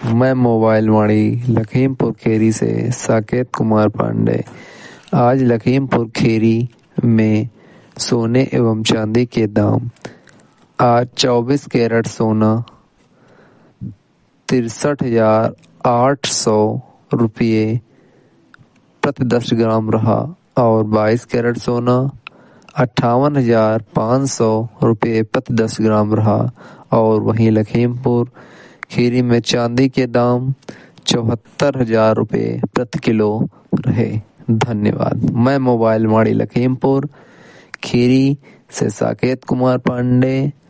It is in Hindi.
मैं मोबाइल वाणी लखीमपुर खीरी से साकेत कुमार पांडे। आज लखीमपुर खीरी में सोने एवं चांदी के दाम। आज 24 कैरेट सोना 63,800 रुपये प्रति 10 ग्राम रहा और 22 कैरेट सोना 58,500 रुपये प्रति 10 ग्राम रहा। और वहीं लखीमपुर खीरी में चांदी के दाम 74,000 रुपये प्रति किलो रहे। धन्यवाद। मैं मोबाइल वाणी लखीमपुर खीरी से साकेत कुमार पांडे।